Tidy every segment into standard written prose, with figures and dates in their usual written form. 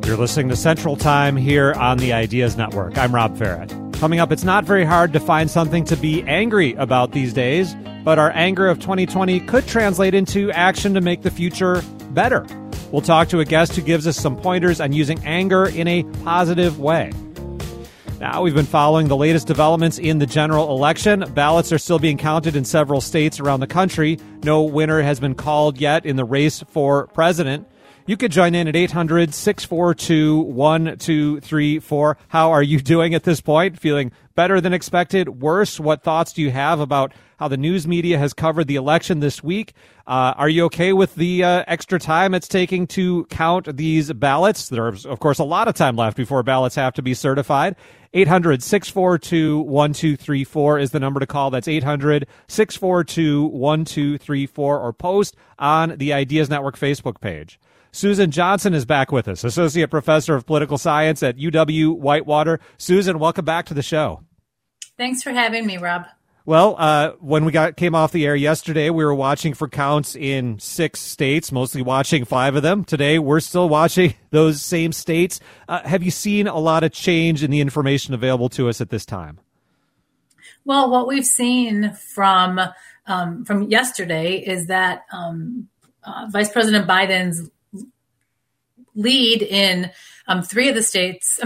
You're listening to Central Time here on the Ideas Network. I'm Rob Farrett. Coming up, it's not very hard to find something to be angry about these days, but our anger of 2020 could translate into action to make the future better. We'll talk to a guest who gives us some pointers on using anger in a positive way. Now, we've been following the latest developments in the general election. Ballots are still being counted in several states around the country. No winner has been called yet in the race for president. You could join in at 800-642-1234. How are you doing at this point? Feeling better than expected? Worse? What thoughts do you have about how the news media has covered the election this week? Are you okay with the extra time it's taking to count these ballots? There's, of course, a lot of time left before ballots have to be certified. 800-642-1234 is the number to call. That's 800-642-1234, or post on the Ideas Network Facebook page. Susan Johnson is back with us, Associate Professor of Political Science at UW-Whitewater. Susan, welcome back to the show. Thanks for having me, Rob. Well, when we came off the air yesterday, we were watching for counts in 6 states, mostly watching 5 of them. Today, we're still watching those same states. Have you seen a lot of change in the information available to us at this time? Well, what we've seen from yesterday is that Vice President Biden's lead in 2 of the states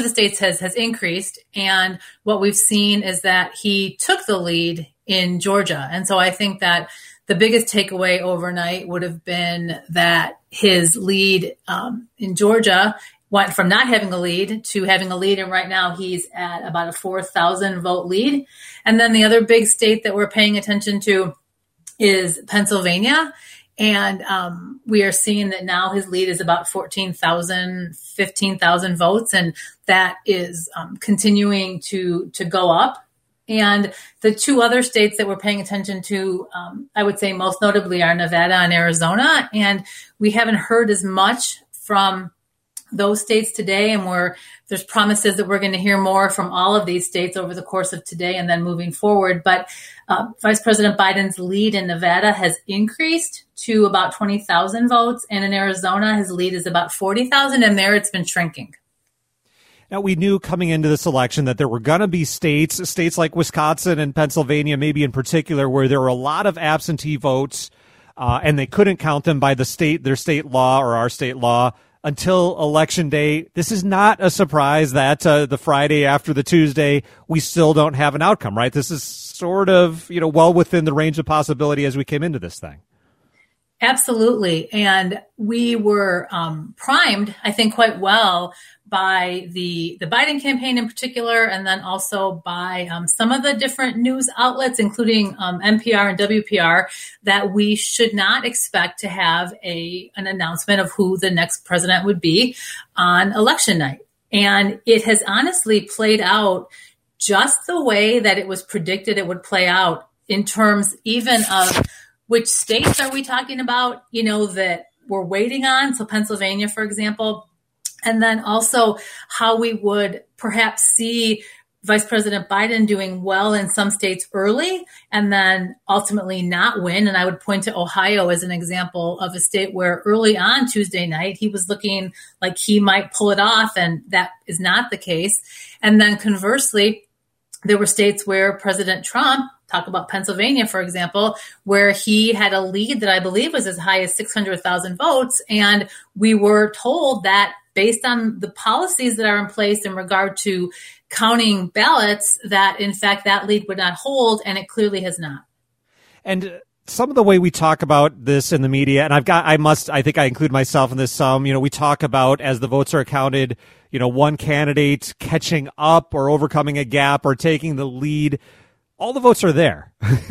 has increased. And what we've seen is that he took the lead in Georgia. And so I think that the biggest takeaway overnight would have been that his lead in Georgia went from not having a lead to having a lead. And right now he's at about a 4,000 vote lead. And then the other big state that we're paying attention to is Pennsylvania. And we are seeing that now his lead is about 14,000, 15,000 votes, and that is continuing to go up. And the 2 other states that we're paying attention to, I would say most notably, are Nevada and Arizona. And we haven't heard as much from those states today, and there's promises that we're going to hear more from all of these states over the course of today and then moving forward. But Vice President Biden's lead in Nevada has increased to about 20,000 votes, and in Arizona, his lead is about 40,000, and there it's been shrinking. Now, we knew coming into this election that there were going to be states like Wisconsin and Pennsylvania, maybe in particular, where there were a lot of absentee votes, and they couldn't count them by their state law or our state law until Election Day. This is not a surprise that the Friday after the Tuesday, we still don't have an outcome, right? This is sort of, well within the range of possibility as we came into this thing. Absolutely. And we were primed, I think, quite well by the Biden campaign in particular, and then also by some of the different news outlets, including NPR and WPR, that we should not expect to have an announcement of who the next president would be on election night. And it has honestly played out just the way that it was predicted it would play out, in terms even of which states are we talking about, that we're waiting on. So Pennsylvania, for example, and then also how we would perhaps see Vice President Biden doing well in some states early and then ultimately not win. And I would point to Ohio as an example of a state where early on Tuesday night, he was looking like he might pull it off, and that is not the case. And then conversely, there were states where President Trump, talk about Pennsylvania, for example, where he had a lead that I believe was as high as 600,000 votes. And we were told that based on the policies that are in place in regard to counting ballots, that in fact that lead would not hold, and it clearly has not. And some of the way we talk about this in the media, and I think I include myself in this some, we talk about as the votes are counted, one candidate catching up or overcoming a gap or taking the lead. All the votes are there.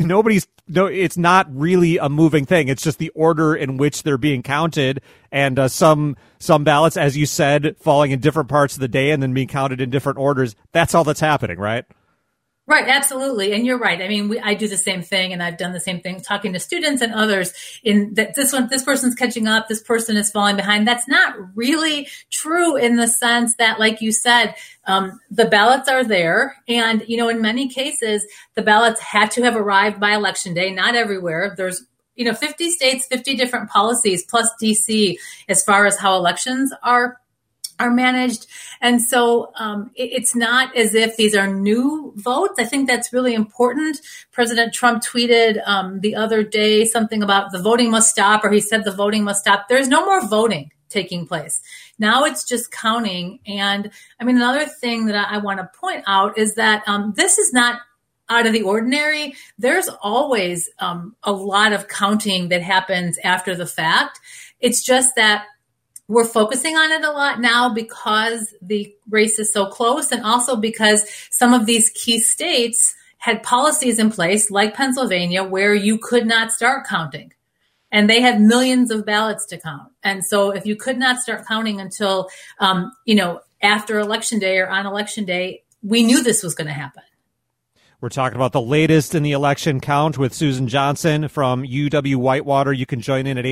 It's not really a moving thing. It's just the order in which they're being counted, and some ballots, as you said, falling in different parts of the day and then being counted in different orders. That's all that's happening, right? Right, absolutely. And you're right. I mean, I do the same thing, and I've done the same thing talking to students and others in that this person's catching up, this person is falling behind. That's not really true in the sense that, like you said, the ballots are there. And, in many cases, the ballots had to have arrived by Election Day, not everywhere. There's 50 states, 50 different policies, plus DC, as far as how elections are are managed. And so it's not as if these are new votes. I think that's really important. President Trump tweeted the other day something about the voting must stop, or he said the voting must stop. There's no more voting taking place. Now it's just counting. And I mean, another thing that I want to point out is that this is not out of the ordinary. There's always a lot of counting that happens after the fact. It's just that we're focusing on it a lot now because the race is so close, and also because some of these key states had policies in place, like Pennsylvania, where you could not start counting. And they had millions of ballots to count. And so if you could not start counting until, after Election Day or on Election Day, we knew this was going to happen. We're talking about the latest in the election count with Susan Johnson from UW-Whitewater. You can join in at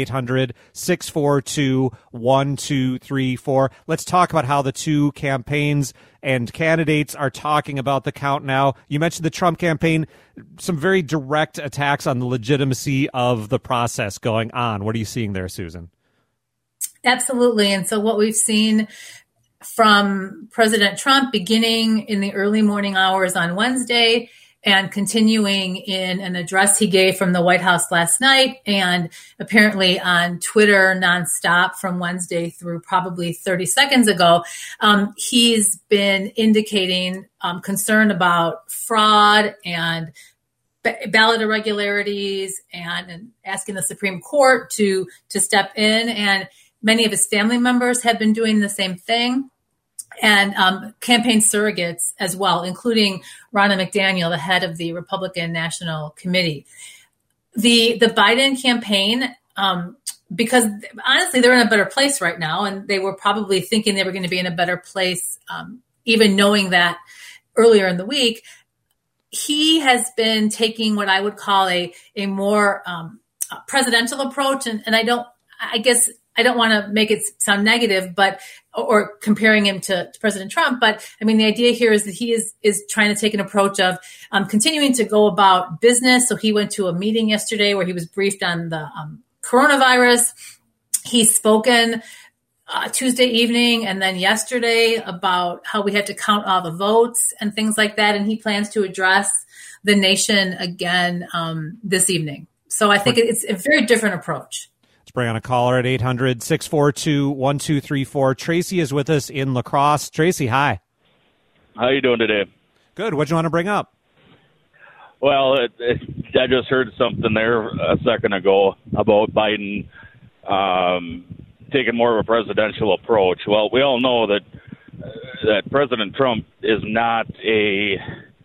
800-642-1234. Let's talk about how the two campaigns and candidates are talking about the count now. You mentioned the Trump campaign, some very direct attacks on the legitimacy of the process going on. What are you seeing there, Susan? Absolutely. And so what we've seen from President Trump beginning in the early morning hours on Wednesday and continuing in an address he gave from the White House last night, and apparently on Twitter nonstop from Wednesday through probably 30 seconds ago, he's been indicating concern about fraud and ballot irregularities and asking the Supreme Court to step in. And many of his family members have been doing the same thing, and campaign surrogates as well, including Ronna McDaniel, the head of the Republican National Committee. The Biden campaign, because honestly, they're in a better place right now, and they were probably thinking they were going to be in a better place, even knowing that earlier in the week. He has been taking what I would call a more presidential approach, and I don't want to make it sound negative, or comparing him to President Trump. But I mean, the idea here is that he is trying to take an approach of continuing to go about business. So he went to a meeting yesterday where he was briefed on the coronavirus. He's spoken Tuesday evening and then yesterday about how we had to count all the votes and things like that. And he plans to address the nation again this evening. So I think it's a very different approach. Bring on a caller at 800-642-1234. Tracy is with us in La Crosse. Tracy, hi. How you doing today? Good. What do you want to bring up? Well, I just heard something there a second ago about Biden taking more of a presidential approach. Well, we all know that President Trump is not he's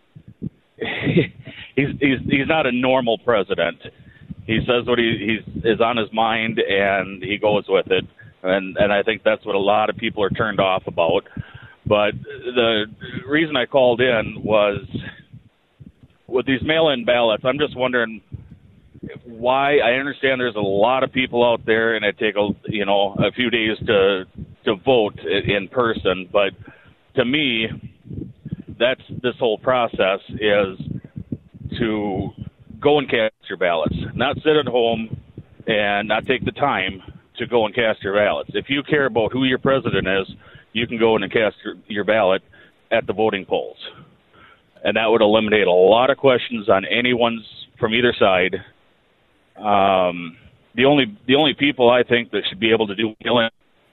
not a normal president. He says what is on his mind, and he goes with it. And I think that's what a lot of people are turned off about. But the reason I called in was with these mail-in ballots, I'm just wondering why. I understand there's a lot of people out there, and it takes a few days to vote in person. But to me, that's this whole process is to go and cast your ballots, not sit at home and not take the time to go and cast your ballots. If you care about who your president is, you can go in and cast your ballot at the voting polls. And that would eliminate a lot of questions on anyone's from either side. The only people I think that should be able to do killing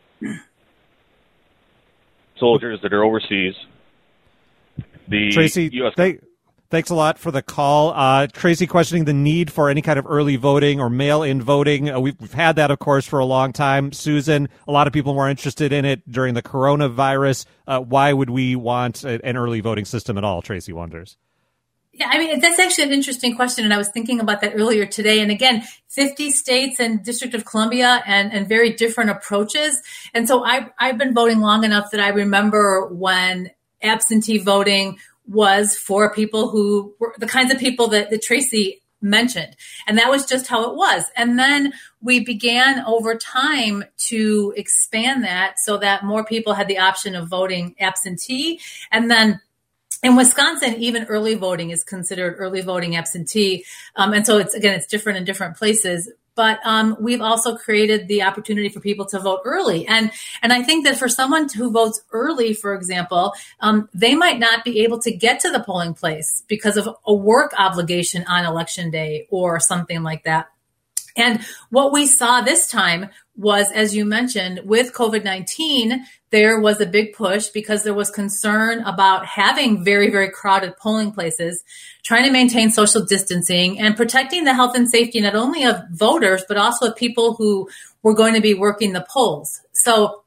soldiers that are overseas. Tracy, thanks a lot for the call. Tracy questioning the need for any kind of early voting or mail-in voting. We've had that, of course, for a long time. Susan, a lot of people were interested in it during the coronavirus. Why would we want an early voting system at all, Tracy wonders? Yeah, I mean, that's actually an interesting question, and I was thinking about that earlier today. And again, 50 states and District of Columbia and very different approaches. And so I've been voting long enough that I remember when absentee voting was for people who were the kinds of people that Tracy mentioned. And that was just how it was. And then we began over time to expand that so that more people had the option of voting absentee. And then in Wisconsin, even early voting is considered early voting absentee. And so it's different in different places. but we've also created the opportunity for people to vote early. And I think that for someone who votes early, for example, they might not be able to get to the polling place because of a work obligation on election day or something like that. And what we saw this time was, as you mentioned, with COVID-19, there was a big push because there was concern about having very, very crowded polling places, trying to maintain social distancing and protecting the health and safety not only of voters, but also of people who were going to be working the polls. So,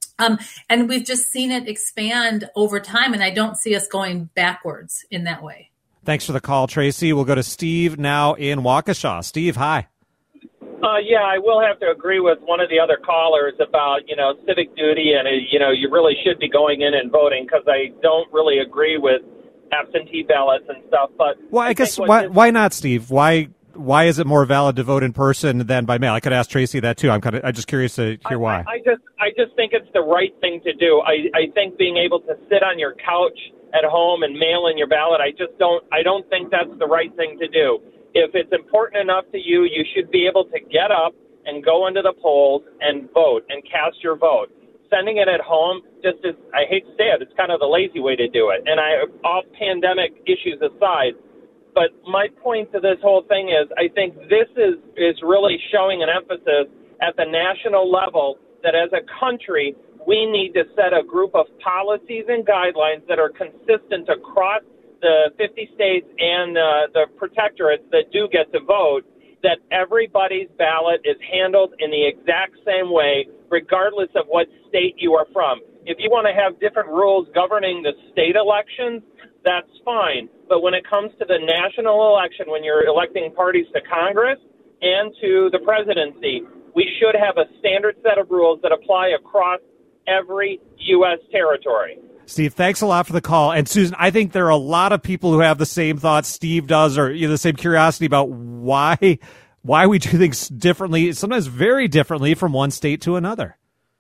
and we've just seen it expand over time, and I don't see us going backwards in that way. Thanks for the call, Tracy. We'll go to Steve now in Waukesha. Steve, hi. Yeah, I will have to agree with one of the other callers about, civic duty and, you really should be going in and voting, because I don't really agree with absentee ballots and stuff. But well, I guess why not, Steve? Why is it more valid to vote in person than by mail? I could ask Tracy that too. I'm just curious to hear why. I just think it's the right thing to do. I think being able to sit on your couch at home and mail in your ballot, I don't think that's the right thing to do. If it's important enough to you, you should be able to get up and go into the polls and vote and cast your vote. Sending it at home just is, I hate to say it, it's kind of the lazy way to do it. And all pandemic issues aside, but my point to this whole thing is I think this is really showing an emphasis at the national level that as a country, we need to set a group of policies and guidelines that are consistent across the 50 states and the protectorates that do get to vote, that everybody's ballot is handled in the exact same way, regardless of what state you are from. If you want to have different rules governing the state elections, that's fine. But when it comes to the national election, when you're electing parties to Congress and to the presidency, we should have a standard set of rules that apply across every U.S. territory. Steve, thanks a lot for the call. And Susan, I think there are a lot of people who have the same thoughts Steve does, or the same curiosity about why we do things differently, sometimes very differently from one state to another.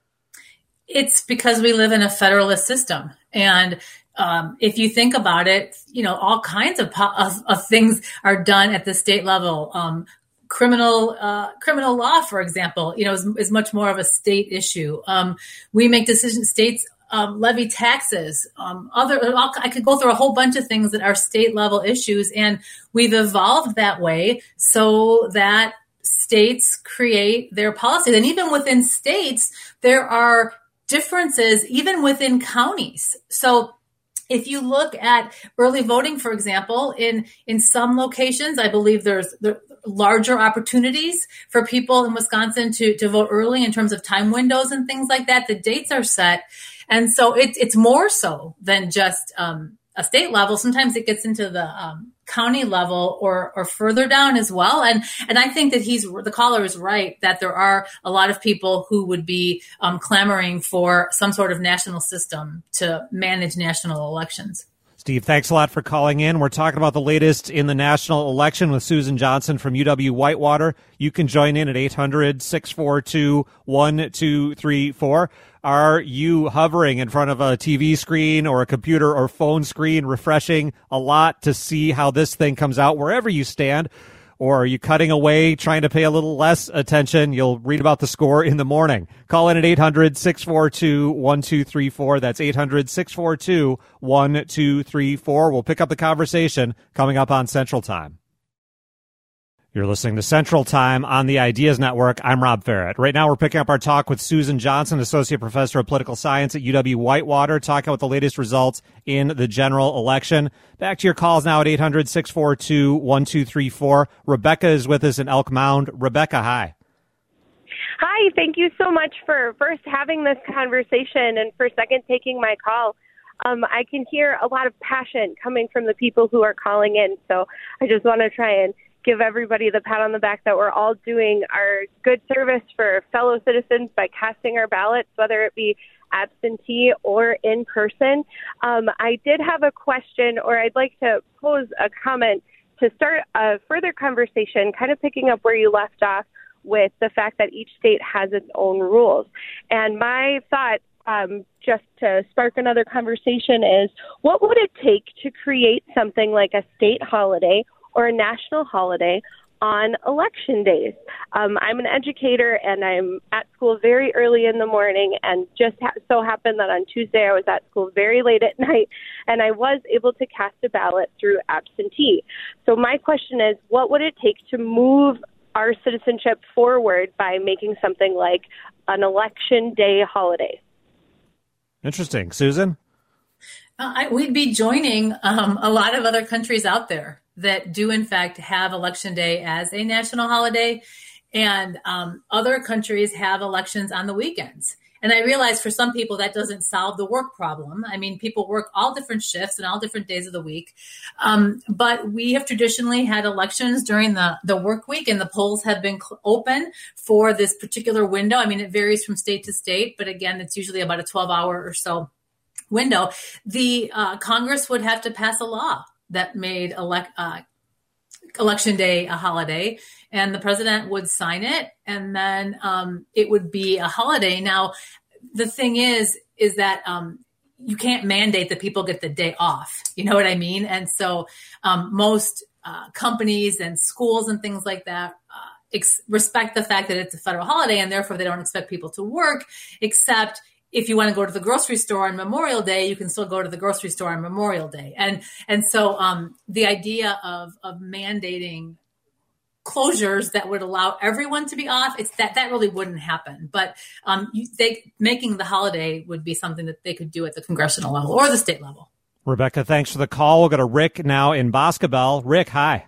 It's because we live in a federalist system. And if you think about it, all kinds of things are done at the state level. Criminal law, for example, is much more of a state issue. We make decisions, states levy taxes, I could go through a whole bunch of things that are state level issues. And we've evolved that way so that states create their policies. And even within states, there are differences even within counties. So if you look at early voting, for example, in some locations, I believe there's larger opportunities for people in Wisconsin to vote early in terms of time windows and things like that. The dates are set. And so it's more so than just a state level. Sometimes it gets into the county level or further down as well. And I think that the caller is right that there are a lot of people who would be clamoring for some sort of national system to manage national elections. Steve, thanks a lot for calling in. We're talking about the latest in the national election with Susan Johnson from UW-Whitewater. You can join in at 800-642-1234. Are you hovering in front of a TV screen or a computer or phone screen, refreshing a lot to see how this thing comes out wherever you stand? Or are you cutting away, trying to pay a little less attention? You'll read about the score in the morning. Call in at 800-642-1234. That's 800-642-1234. We'll pick up the conversation coming up on Central Time. You're listening to Central Time on the Ideas Network. I'm Rob Ferret. Right now we're picking up our talk with Susan Johnson, Associate Professor of Political Science at UW-Whitewater, talking about the latest results in the general election. Back to your calls now at 800-642-1234. Rebecca is with us in Elk Mound. Rebecca, hi. Hi, thank you so much for first having this conversation and for second taking my call. I can hear a lot of passion coming from the people who are calling in, so I just want to try and give everybody the pat on the back that we're all doing our good service for fellow citizens by casting our ballots, whether it be absentee or in person. I did have a question, or I'd like to pose a comment to start a further conversation, kind of picking up where you left off with the fact that each state has its own rules. And my thought, just to spark another conversation, is what would it take to create something like a state holiday or a national holiday on election days. I'm an educator, and I'm at school very early in the morning, and just so happened that on Tuesday I was at school very late at night, and I was able to cast a ballot through absentee. So my question is, what would it take to move our citizenship forward by making something like an election day holiday? Interesting. Susan? We'd be joining a lot of other countries out there that do, in fact, have Election Day as a national holiday. And other countries have elections on the weekends. And I realize for some people that doesn't solve the work problem. I mean, people work all different shifts and all different days of the week. But we have traditionally had elections during the work week, and the polls have been open for this particular window. I mean, it varies from state to state, but again, it's usually about a 12-hour or so window. The Congress would have to pass a law that made Election Day a holiday, and the president would sign it, and then it would be a holiday. Now, the thing is that you can't mandate that people get the day off. You know what I mean? And so most companies and schools and things like that respect the fact that it's a federal holiday, and therefore they don't expect people to work, except if you want to go to the grocery store on Memorial Day, you can still go to the grocery store on Memorial Day. And so the idea of mandating closures that would allow everyone to be off, it's that really wouldn't happen. But making the holiday would be something that they could do at the congressional level or the state level. Rebecca, thanks for the call. We'll go to Rick now in Boscobel. Rick, hi.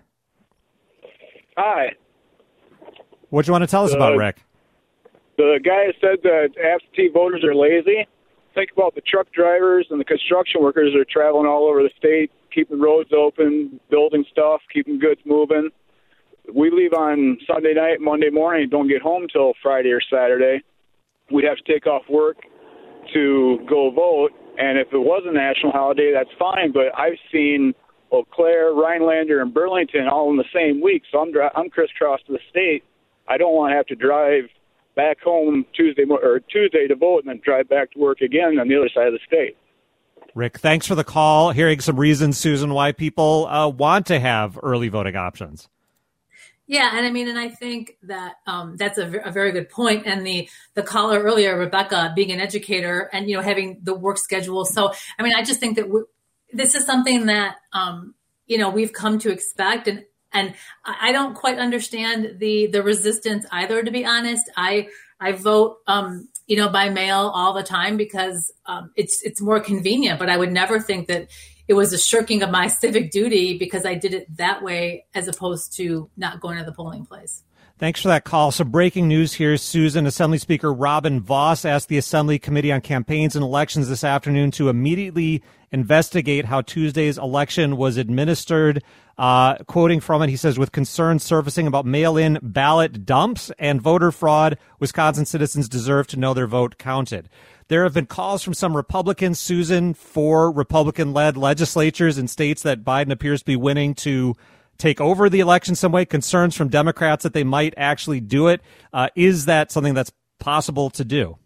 Hi. What do you want to tell us about, Rick? The guy said that absentee voters are lazy. Think about the truck drivers and the construction workers that are traveling all over the state, keeping roads open, building stuff, keeping goods moving. We leave on Sunday night, Monday morning, and don't get home till Friday or Saturday. We'd have to take off work to go vote, and if it was a national holiday, that's fine, but I've seen Eau Claire, Rhinelander, and Burlington all in the same week, so I'm crisscrossed to the state. I don't want to have to drive back home Tuesday to vote and then drive back to work again on the other side of the state. Rick, thanks for the call. Hearing some reasons, Susan, why people want to have early voting options. Yeah, and I think that that's a very good point. And the caller earlier, Rebecca, being an educator and having the work schedule. So I just think that this is something that we've come to expect, and I don't quite understand the resistance either, to be honest. I vote, by mail all the time because it's more convenient, but I would never think that it was a shirking of my civic duty because I did it that way as opposed to not going to the polling place. Thanks for that call. Some breaking news here, Susan. Assembly Speaker Robin Vos asked the Assembly Committee on Campaigns and Elections this afternoon to immediately investigate how Tuesday's election was administered. Quoting from it, he says, with concerns surfacing about mail-in ballot dumps and voter fraud, Wisconsin citizens deserve to know their vote counted. There have been calls from some Republicans, Susan, for Republican-led legislatures in states that Biden appears to be winning to take over the election some way, concerns from Democrats that they might actually do it. Is that something that's possible to do?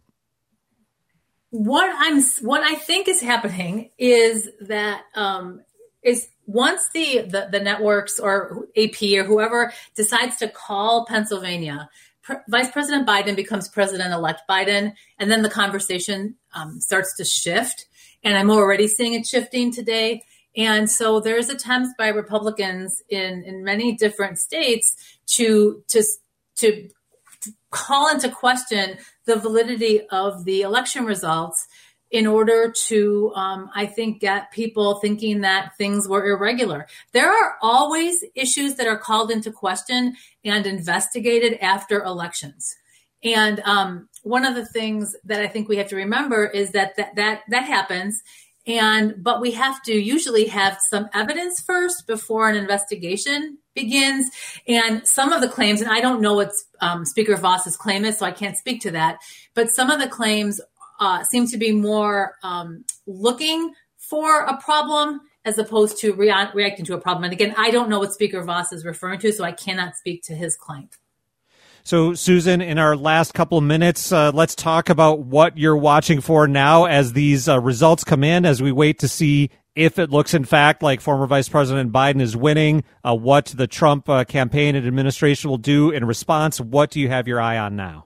What I think is happening is that is once the networks or AP or whoever decides to call Pennsylvania, Vice President Biden becomes President-elect Biden, and then the conversation starts to shift. And I'm already seeing it shifting today. And so there's attempts by Republicans in many different states to call into question the validity of the election results in order to, I think, get people thinking that things were irregular. There are always issues that are called into question and investigated after elections. And one of the things that I think we have to remember is that happens. But we have to usually have some evidence first before an investigation begins. And some of the claims, and I don't know what Speaker Vos's claim is, so I can't speak to that, but some of the claims seem to be more looking for a problem as opposed to reacting to a problem. And again, I don't know what Speaker Vos is referring to, so I cannot speak to his claim. So, Susan, in our last couple of minutes, let's talk about what you're watching for now as these results come in, as we wait to see if it looks, in fact, like former Vice President Biden is winning, what the Trump campaign and administration will do in response. What do you have your eye on now?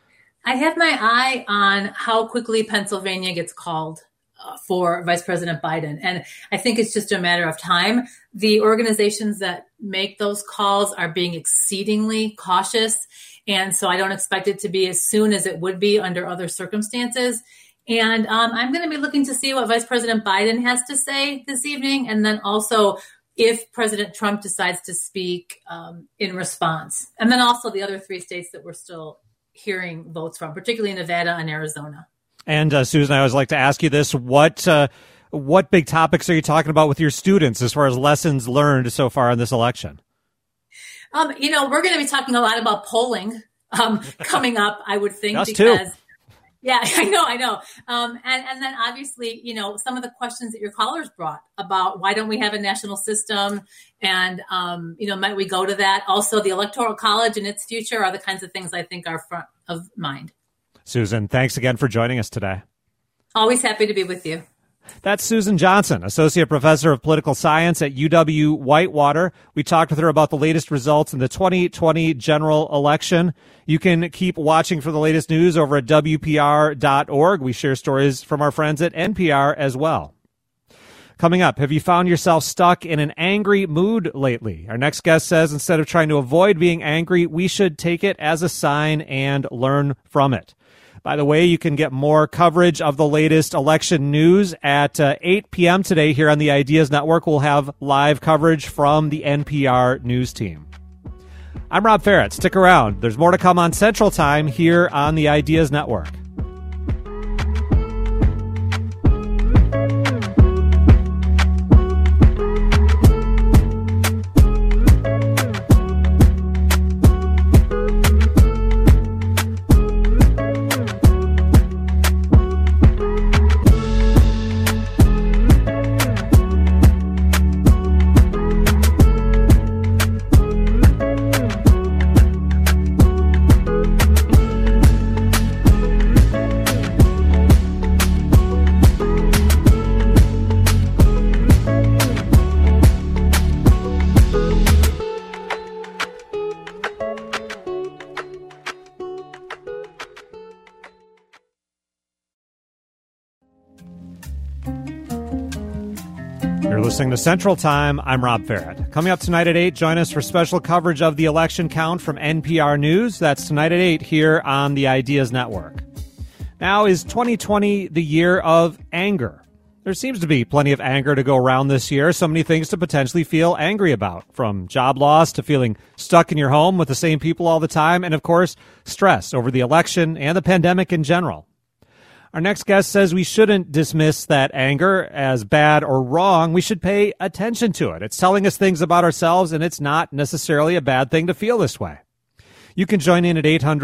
I have my eye on how quickly Pennsylvania gets called for Vice President Biden. And I think it's just a matter of time. The organizations that make those calls are being exceedingly cautious. And so I don't expect it to be as soon as it would be under other circumstances. And I'm going to be looking to see what Vice President Biden has to say this evening. And then also if President Trump decides to speak in response. And then also the other 3 states that we're still hearing votes from, particularly Nevada and Arizona. And Susan, I always like to ask you this: what big topics are you talking about with your students as far as lessons learned so far in this election? We're going to be talking a lot about polling coming up, I would think. Us because, too. Yeah, I know. And then obviously, some of the questions that your callers brought about why don't we have a national system and, might we go to that? Also, the Electoral College and its future are the kinds of things I think are front of mind. Susan, thanks again for joining us today. Always happy to be with you. That's Susan Johnson, Associate Professor of Political Science at UW-Whitewater. We talked with her about the latest results in the 2020 general election. You can keep watching for the latest news over at WPR.org. We share stories from our friends at NPR as well. Coming up, have you found yourself stuck in an angry mood lately? Our next guest says instead of trying to avoid being angry, we should take it as a sign and learn from it. By the way, you can get more coverage of the latest election news at 8 p.m. today here on the Ideas Network. We'll have live coverage from the NPR news team. I'm Rob Ferret. Stick around. There's more to come on Central Time here on the Ideas Network. You're listening to Central Time. I'm Rob Ferret. Coming up tonight at 8, join us for special coverage of the election count from NPR News. That's tonight at 8 here on the Ideas Network. Now, is 2020 the year of anger? There seems to be plenty of anger to go around this year. So many things to potentially feel angry about, from job loss to feeling stuck in your home with the same people all the time, and of course, stress over the election and the pandemic in general. Our next guest says we shouldn't dismiss that anger as bad or wrong. We should pay attention to it. It's telling us things about ourselves, and it's not necessarily a bad thing to feel this way. You can join in at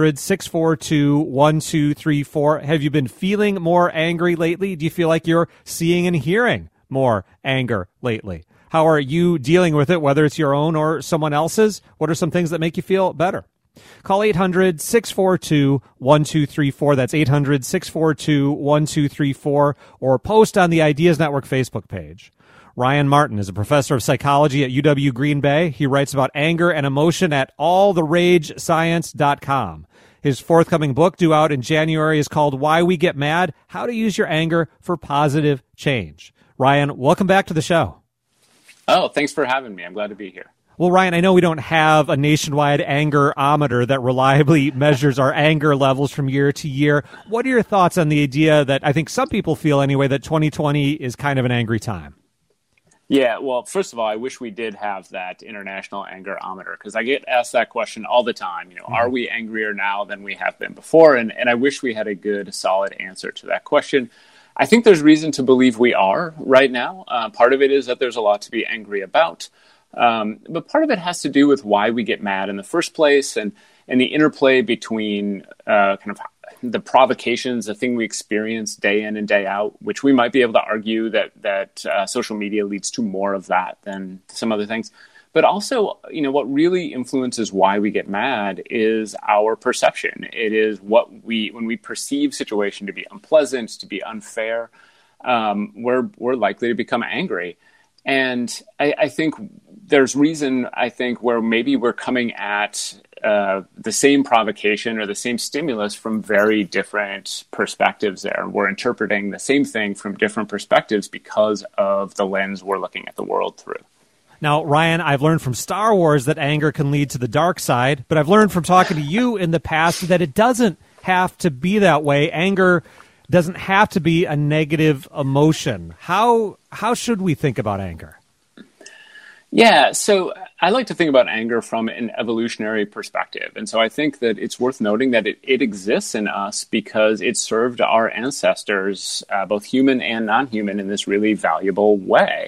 800-642-1234. Have you been feeling more angry lately? Do you feel like you're seeing and hearing more anger lately? How are you dealing with it, whether it's your own or someone else's? What are some things that make you feel better? Call 800-642-1234. That's 800-642-1234. Or post on the Ideas Network Facebook page. Ryan Martin is a professor of psychology at UW Green Bay. He writes about anger and emotion at alltheragescience.com. His forthcoming book, due out in January, is called Why We Get Mad: How to Use Your Anger for Positive Change. Ryan, welcome back to the show. Oh, thanks for having me. I'm glad to be here. Well, Ryan, I know we don't have a nationwide anger-ometer that reliably measures our anger levels from year to year. What are your thoughts on the idea that I think some people feel anyway that 2020 is kind of an angry time? Yeah, well, first of all, I wish we did have that international anger-ometer because I get asked that question all the time. Are we angrier now than we have been before? And I wish we had a good, solid answer to that question. I think there's reason to believe we are right now. Part of it is that there's a lot to be angry about. But part of it has to do with why we get mad in the first place and the interplay between kind of the provocations, the thing we experience day in and day out, which we might be able to argue that social media leads to more of that than some other things. But also, what really influences why we get mad is our perception. It is when we perceive situation to be unpleasant, to be unfair, we're likely to become angry. And I think there's reason, where maybe we're coming at the same provocation or the same stimulus from very different perspectives there. We're interpreting the same thing from different perspectives because of the lens we're looking at the world through. Now, Ryan, I've learned from Star Wars that anger can lead to the dark side, but I've learned from talking to you in the past that it doesn't have to be that way. Anger doesn't have to be a negative emotion. How should we think about anger? Yeah, so I like to think about anger from an evolutionary perspective. And so I think that it's worth noting that it exists in us because it served our ancestors, both human and non-human, in this really valuable way.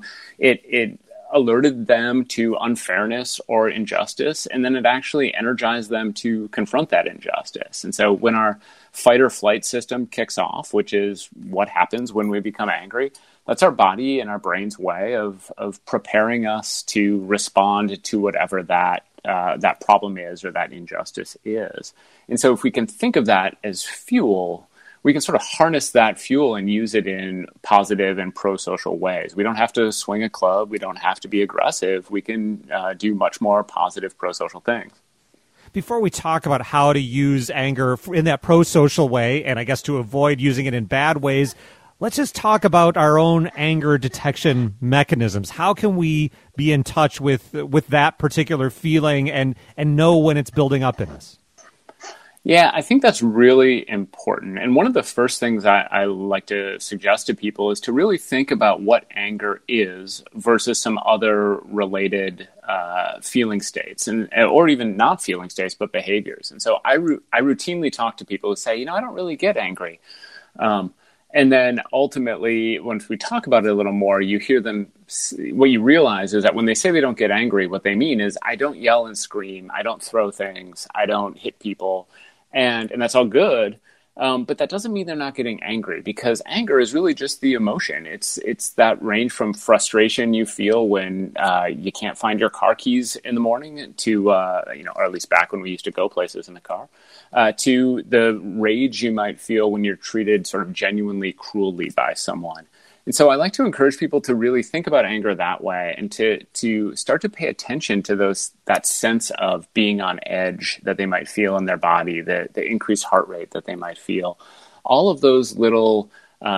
It alerted them to unfairness or injustice, and then it actually energized them to confront that injustice. And so when our fight or flight system kicks off, which is what happens when we become angry, that's our body and our brain's way of preparing us to respond to whatever that problem is or that injustice is. And so if we can think of that as fuel, we can sort of harness that fuel and use it in positive and pro-social ways. We don't have to swing a club. We don't have to be aggressive. We can do much more positive pro-social things. Before we talk about how to use anger in that pro-social way, and I guess to avoid using it in bad ways, let's just talk about our own anger detection mechanisms. How can we be in touch with that particular feeling and know when it's building up in us? Yeah, I think that's really important. And one of the first things I like to suggest to people is to really think about what anger is versus some other related feeling states, or even not feeling states, but behaviors. And so I routinely talk to people who say, I don't really get angry. And then ultimately, once we talk about it a little more, you hear them, what you realize is that when they say they don't get angry, what they mean is, I don't yell and scream, I don't throw things, I don't hit people. And that's all good, but that doesn't mean they're not getting angry, because anger is really just the emotion. It's that range from frustration you feel when you can't find your car keys in the morning to, or at least back when we used to go places in the car, to the rage you might feel when you're treated sort of genuinely cruelly by someone. And so I like to encourage people to really think about anger that way and to start to pay attention to that sense of being on edge that they might feel in their body, the increased heart rate that they might feel. All of those little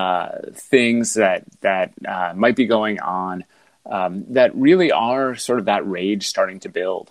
things that might be going on that really are sort of that rage starting to build.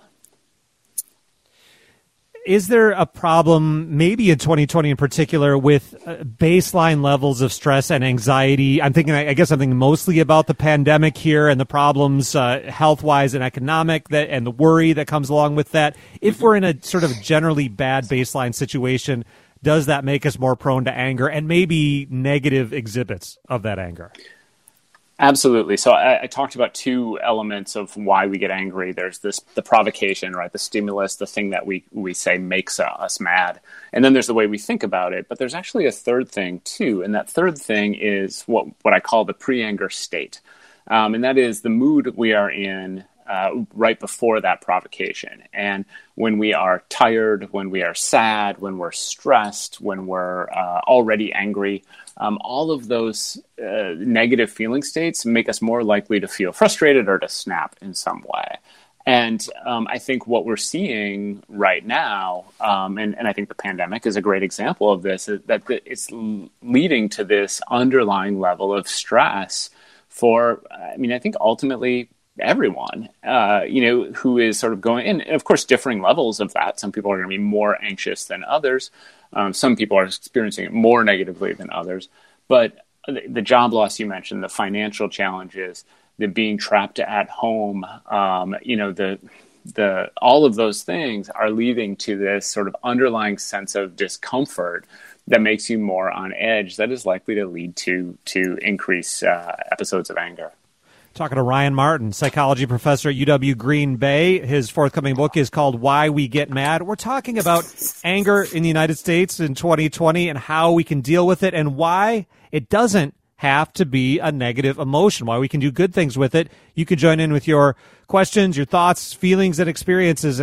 Is there a problem, maybe in 2020 in particular, with baseline levels of stress and anxiety? I'm thinking mostly about the pandemic here and the problems health-wise and economic and the worry that comes along with that. If we're in a sort of generally bad baseline situation, does that make us more prone to anger and maybe negative exhibits of that anger? Absolutely. So I talked about two elements of why we get angry. There's the provocation, right? The stimulus, the thing that we say makes us mad. And then there's the way we think about it. But there's actually a third thing too. And that third thing is what I call the pre-anger state. And that is the mood we are in right before that provocation. And when we are tired, when we are sad, when we're stressed, when we're already angry, all of those negative feeling states make us more likely to feel frustrated or to snap in some way. And I think what we're seeing right now, and I think the pandemic is a great example of this, is that it's leading to this underlying level of stress for, I think ultimately everyone, who is sort of going in, and of course, differing levels of that. Some people are going to be more anxious than others. Some people are experiencing it more negatively than others. But the job loss you mentioned, the financial challenges, the being trapped at home, all of those things are leading to this sort of underlying sense of discomfort that makes you more on edge. That is likely to lead to increased episodes of anger. Talking to Ryan Martin, psychology professor at UW Green Bay. His forthcoming book is called Why We Get Mad. We're talking about anger in the United States in 2020 and how we can deal with it and why it doesn't have to be a negative emotion, why we can do good things with it. You can join in with your questions, your thoughts, feelings, and experiences at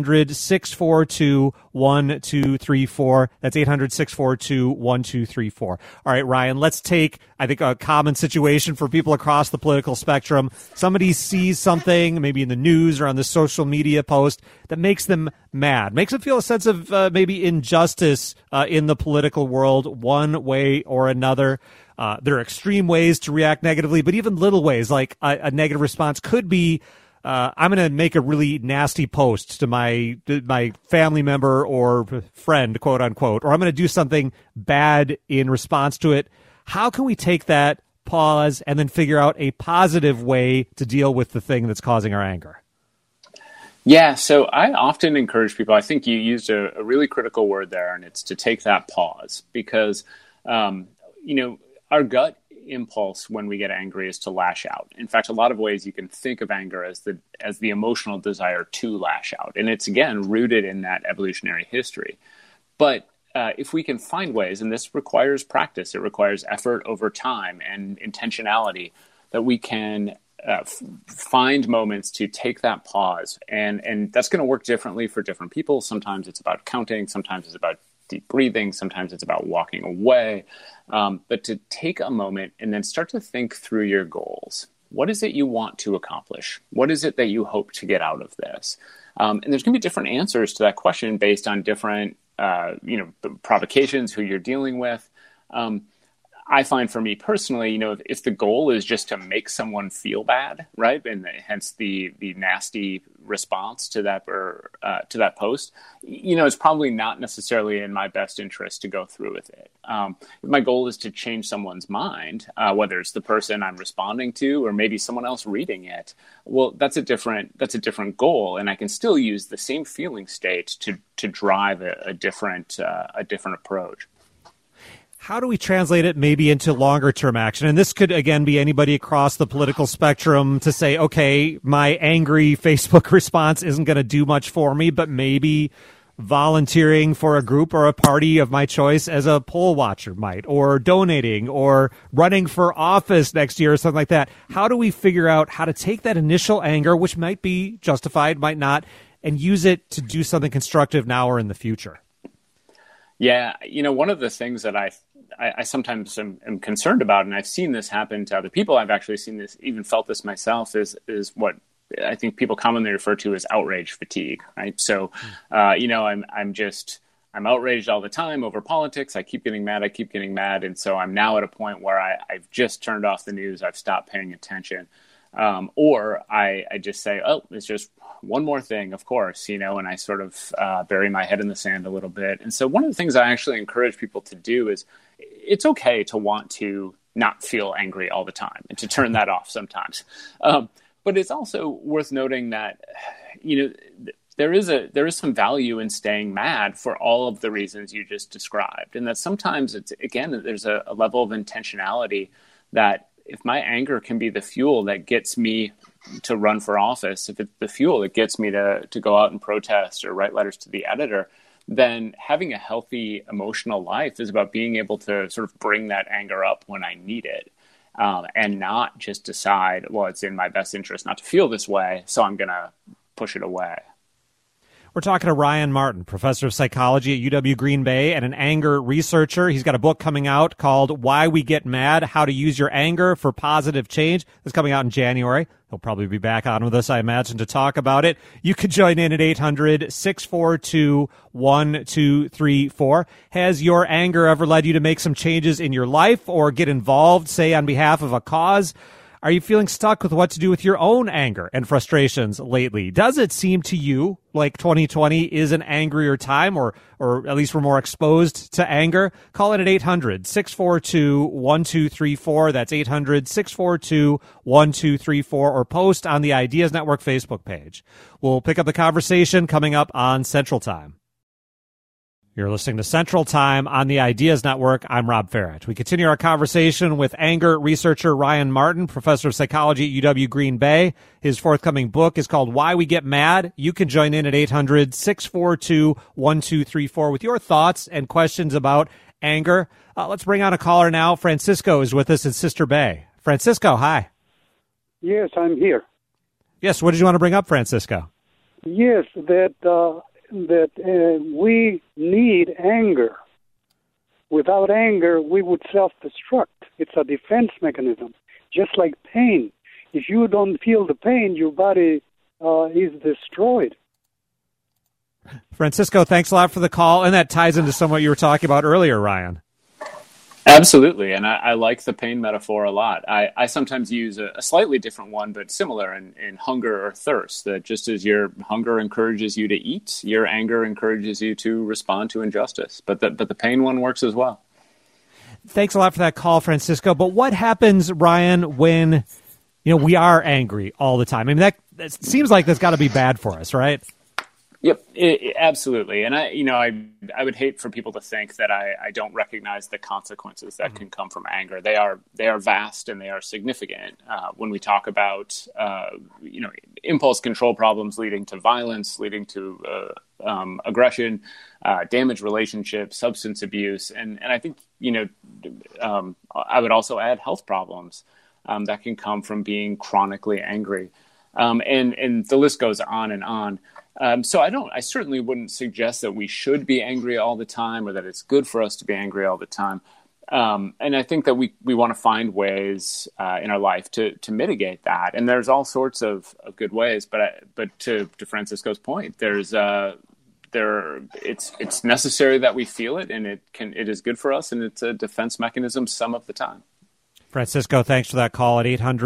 800-642-1234. That's 800-642-1234. All right, Ryan, let's take, I think, a common situation for people across the political spectrum. Somebody sees something, maybe in the news or on the social media post, that makes them mad, makes them feel a sense of maybe injustice in the political world one way or another. There are extreme ways to react negatively, but even little ways, like a negative response could be, I'm going to make a really nasty post to my family member or friend, quote unquote, or I'm going to do something bad in response to it. How can we take that pause and then figure out a positive way to deal with the thing that's causing our anger? Yeah, so I often encourage people, I think you used a really critical word there, and it's to take that pause, because, our gut impulse when we get angry is to lash out. In fact, a lot of ways you can think of anger as the emotional desire to lash out. And it's, again, rooted in that evolutionary history. But if we can find ways, and this requires practice, it requires effort over time and intentionality, that we can find moments to take that pause. And that's going to work differently for different people. Sometimes it's about counting. Sometimes it's about deep breathing. Sometimes it's about walking away. But to take a moment and then start to think through your goals. What is it you want to accomplish? What is it that you hope to get out of this? And there's going to be different answers to that question based on different, provocations, who you're dealing with. I find for me personally, if the goal is just to make someone feel bad, right, and hence the nasty response to that post, it's probably not necessarily in my best interest to go through with it. If my goal is to change someone's mind, whether it's the person I'm responding to or maybe someone else reading it, well, that's a different goal, and I can still use the same feeling state to drive a different approach. How do we translate it maybe into longer term action? And this could, again, be anybody across the political spectrum to say, okay, my angry Facebook response isn't going to do much for me, but maybe volunteering for a group or a party of my choice as a poll watcher might, or donating, or running for office next year or something like that. How do we figure out how to take that initial anger, which might be justified, might not, and use it to do something constructive now or in the future? Yeah, one of the things that I sometimes am concerned about, and I've seen this happen to other people, I've actually seen this, even felt this myself, is what I think people commonly refer to as outrage fatigue, right? So, I'm outraged all the time over politics. I keep getting mad. And so I'm now at a point where I've just turned off the news. I've stopped paying attention. Or I just say, oh, it's just one more thing, of course, and I sort of bury my head in the sand a little bit. And so one of the things I actually encourage people to do is it's okay to want to not feel angry all the time and to turn that off sometimes. But it's also worth noting that, there is some value in staying mad for all of the reasons you just described. And that sometimes there's a level of intentionality that, if my anger can be the fuel that gets me to run for office, if it's the fuel that gets me to go out and protest or write letters to the editor, then having a healthy emotional life is about being able to sort of bring that anger up when I need it, and not just decide, well, it's in my best interest not to feel this way, so I'm going to push it away. We're talking to Ryan Martin, professor of psychology at UW Green Bay and an anger researcher. He's got a book coming out called Why We Get Mad, How to Use Your Anger for Positive Change. It's coming out in January. He'll probably be back on with us, I imagine, to talk about it. You could join in at 800-642-1234. Has your anger ever led you to make some changes in your life or get involved, say, on behalf of a cause? Are you feeling stuck with what to do with your own anger and frustrations lately? Does it seem to you like 2020 is an angrier time, or at least we're more exposed to anger? Call it at 800-642-1234. That's 800-642-1234, or post on the Ideas Network Facebook page. We'll pick up the conversation coming up on Central Time. You're listening to Central Time on the Ideas Network. I'm Rob Ferret. We continue our conversation with anger researcher Ryan Martin, professor of psychology at UW Green Bay. His forthcoming book is called Why We Get Mad. You can join in at 800-642-1234 with your thoughts and questions about anger. Let's bring on a caller now. Francisco is with us in Sister Bay. Francisco, hi. Yes, I'm here. Yes, what did you want to bring up, Francisco? Yes, that we need anger. Without anger, we would self-destruct. It's a defense mechanism, just like pain. If you don't feel the pain, your body is destroyed. Francisco, thanks a lot for the call, and that ties into some of what you were talking about earlier, Ryan. Absolutely, and I like the pain metaphor a lot. I sometimes use a slightly different one, but similar in hunger or thirst, that just as your hunger encourages you to eat, your anger encourages you to respond to injustice. But the pain one works as well. Thanks a lot for that call, Francisco. But what happens, Ryan, when we are angry all the time? I mean, that seems like that's got to be bad for us, right? Yep, absolutely. And I would hate for people to think that I don't recognize the consequences that can come from anger. They are vast and they are significant. When we talk about impulse control problems leading to violence, leading to aggression, damaged relationships, substance abuse, and I think I would also add health problems that can come from being chronically angry, and the list goes on and on. So I certainly wouldn't suggest that we should be angry all the time or that it's good for us to be angry all the time. And I think that we want to find ways in our life to mitigate that. And there's all sorts of good ways. But to Francisco's point, it's necessary that we feel it, and it is good for us, and it's a defense mechanism some of the time. Francisco, thanks for that call at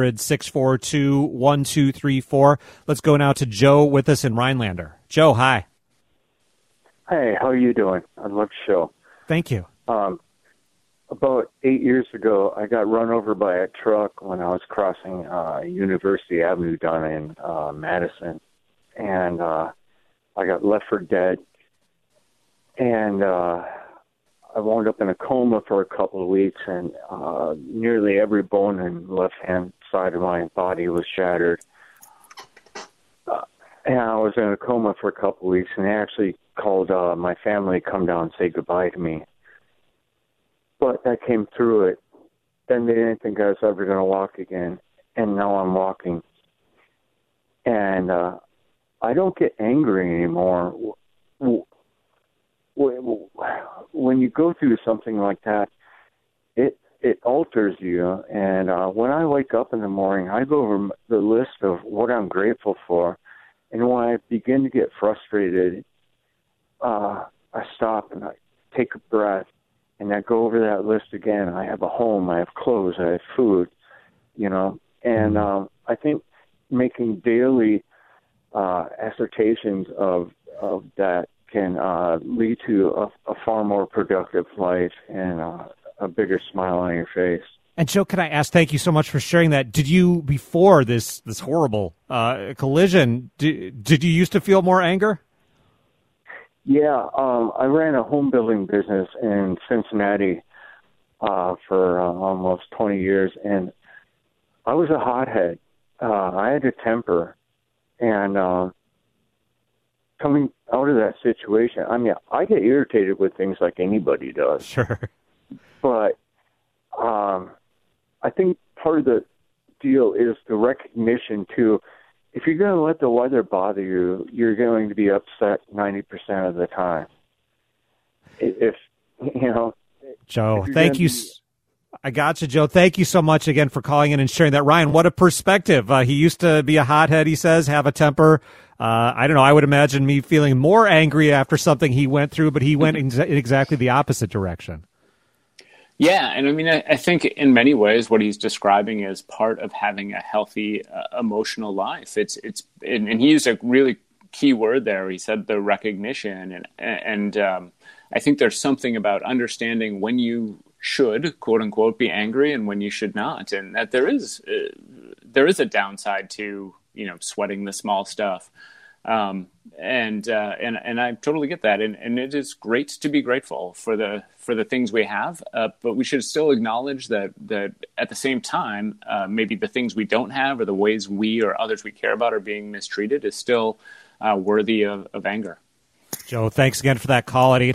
800-642-1234. Let's go now to Joe with us in Rhinelander. Joe, hi. Hey, how are you doing? I love the show. Thank you. About 8 years ago, I got run over by a truck when I was crossing University Avenue down in Madison, and I got left for dead. And I wound up in a coma for a couple of weeks, and nearly every bone in the left-hand side of my body was shattered. And I was in a coma for a couple of weeks, and they actually called my family to come down and say goodbye to me. But I came through it. Then they didn't think I was ever going to walk again, and now I'm walking. And I don't get angry anymore. When you go through something like that, it alters you. And when I wake up in the morning, I go over the list of what I'm grateful for. And when I begin to get frustrated, I stop and I take a breath, and I go over that list again. I have a home, I have clothes, I have food, And I think making daily assertions of that can lead to a far more productive life and a bigger smile on your face. And Joe, can I ask, thank you so much for sharing that. Did you, before this horrible collision, did you used to feel more anger? Yeah, I ran a home building business in Cincinnati for almost 20 years, and I was a hothead. I had a temper, and coming out of that situation, I mean, I get irritated with things like anybody does. Sure. But I think part of the deal is the recognition, too. If you're going to let the weather bother you, you're going to be upset 90% of the time. Joe, thank you. I got you, Joe. Thank you so much again for calling in and sharing that. Ryan, what a perspective. He used to be a hothead, he says, have a temper. I don't know. I would imagine me feeling more angry after something he went through, but he went in exactly the opposite direction. Yeah, and I mean, I think in many ways what he's describing is part of having a healthy emotional life. And he used a really key word there. He said the recognition, and I think there's something about understanding when you should, quote unquote, be angry and when you should not, and that there is a downside to sweating the small stuff. And I totally get that, and it is great to be grateful for the things we have, but we should still acknowledge that at the same time, maybe the things we don't have or the ways we or others we care about are being mistreated is still worthy of anger. Joe, thanks again for that call at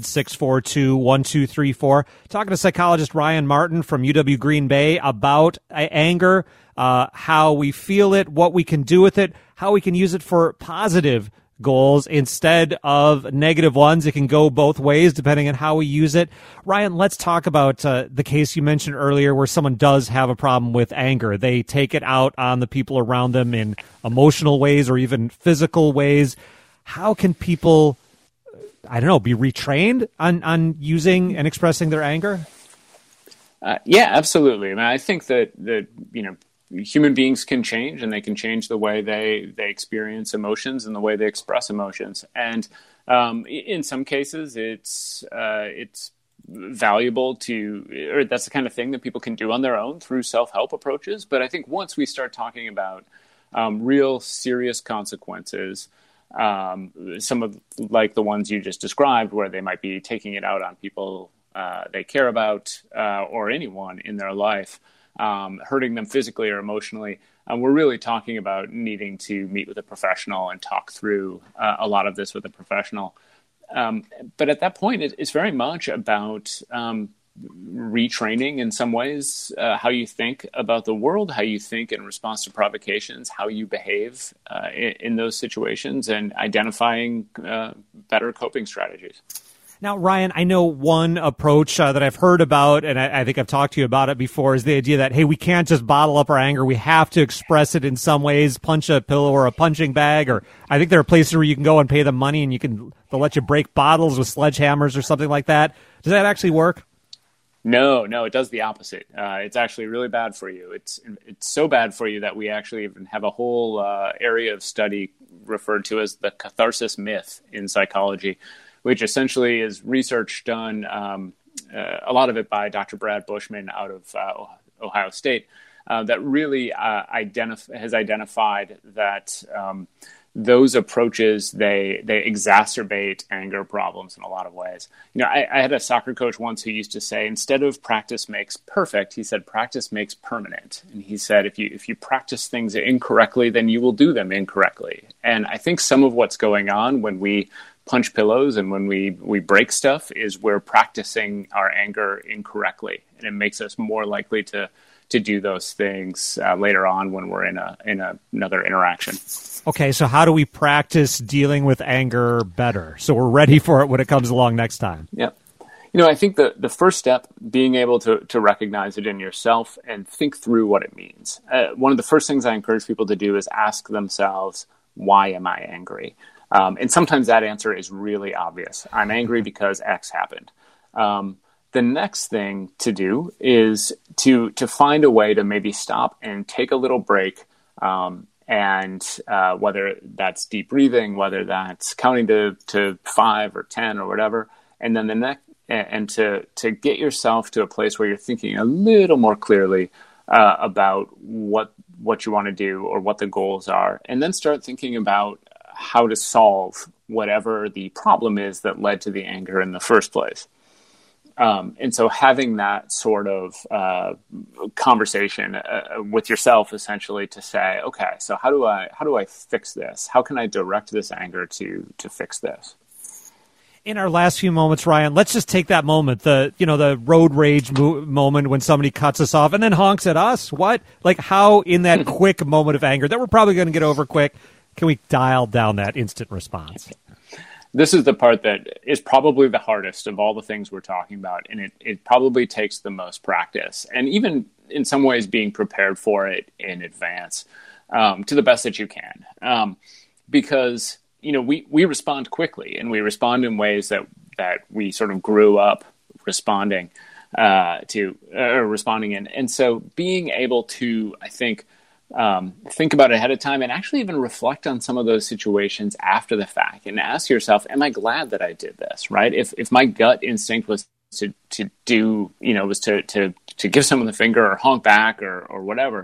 800-642-1234. Talking to psychologist Ryan Martin from UW Green Bay about anger, how we feel it, what we can do with it, how we can use it for positive goals instead of negative ones. It can go both ways depending on how we use it. Ryan, let's talk about the case you mentioned earlier where someone does have a problem with anger. They take it out on the people around them in emotional ways or even physical ways. How can people, be retrained on using and expressing their anger? Yeah, absolutely. I mean, I think that human beings can change, and they can change the way they experience emotions and the way they express emotions. And in some cases, it's valuable or that's the kind of thing that people can do on their own through self-help approaches. But I think once we start talking about real serious consequences, some of like the ones you just described, where they might be taking it out on people they care about or anyone in their life, hurting them physically or emotionally, we're really talking about needing to meet with a professional and talk through a lot of this with a professional. But at that point, it's very much about retraining in some ways how you think about the world, how you think in response to provocations, how you behave in those situations, and identifying better coping strategies. Now, Ryan, I know one approach that I've heard about, and I think I've talked to you about it before, is the idea that, hey, we can't just bottle up our anger. We have to express it in some ways, punch a pillow or a punching bag, or I think there are places where you can go and pay them money and they'll let you break bottles with sledgehammers or something like that. Does that actually work? No, it does the opposite. It's actually really bad for you. It's so bad for you that we actually even have a whole area of study referred to as the catharsis myth in psychology, which essentially is research done, a lot of it by Dr. Brad Bushman out of Ohio State, that really has identified that those approaches, they exacerbate anger problems in a lot of ways. I had a soccer coach once who used to say, instead of practice makes perfect, he said practice makes permanent. And he said, if you practice things incorrectly, then you will do them incorrectly. And I think some of what's going on when we punch pillows and when we break stuff is we're practicing our anger incorrectly, and it makes us more likely to do those things later on when we're in another interaction. Okay, so how do we practice dealing with anger better so we're ready for it when it comes along next time? Yeah. I think the first step, being able to recognize it in yourself and think through what it means. One of the first things I encourage people to do is ask themselves, why am I angry? And sometimes that answer is really obvious. I'm angry because X happened. The next thing to do is to find a way to maybe stop and take a little break, and whether that's deep breathing, whether that's counting to 5 or 10 or whatever, and then to get yourself to a place where you're thinking a little more clearly about what you want to do or what the goals are, and then start thinking about how to solve whatever the problem is that led to the anger in the first place. And so having that sort of conversation with yourself, essentially, to say, okay, so how do I fix this? How can I direct this anger to fix this? In our last few moments, Ryan, let's just take that moment, the road rage moment when somebody cuts us off and then honks at us. What? Like, how in that quick moment of anger that we're probably going to get over quick, can we dial down that instant response? This is the part that is probably the hardest of all the things we're talking about, and it probably takes the most practice, and even in some ways being prepared for it in advance to the best that you can. Because, we respond quickly, and we respond in ways that we sort of grew up responding responding in. And so being able to, I think about it ahead of time and actually even reflect on some of those situations after the fact and ask yourself, am I glad that I did this, right? If my gut instinct was to do, was to give someone the finger or honk back or whatever,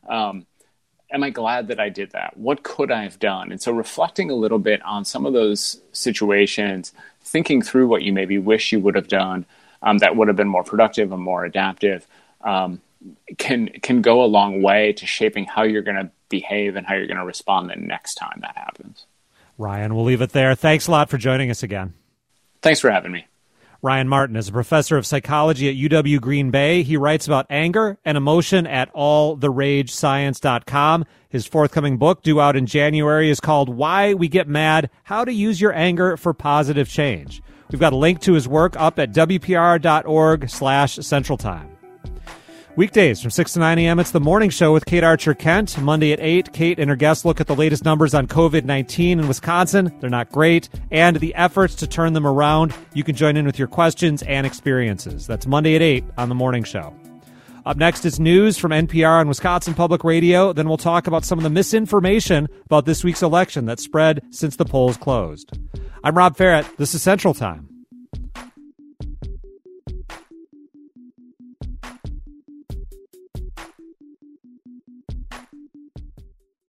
am I glad that I did that? What could I have done? And so reflecting a little bit on some of those situations, thinking through what you maybe wish you would have done that would have been more productive and more adaptive, can go a long way to shaping how you're going to behave and how you're going to respond the next time that happens. Ryan, we'll leave it there. Thanks a lot for joining us again. Thanks for having me. Ryan Martin is a professor of psychology at UW Green Bay. He writes about anger and emotion at alltheragescience.com. His forthcoming book, due out in January, is called Why We Get Mad, How to Use Your Anger for Positive Change. We've got a link to his work up at WPR.org/Central Time. Weekdays from 6 to 9 a.m., it's The Morning Show with Kate Archer-Kent. Monday at 8, Kate and her guests look at the latest numbers on COVID-19 in Wisconsin. They're not great. And the efforts to turn them around. You can join in with your questions and experiences. That's Monday at 8 on The Morning Show. Up next is news from NPR and Wisconsin Public Radio. Then we'll talk about some of the misinformation about this week's election that spread since the polls closed. I'm Rob Ferrett. This is Central Time.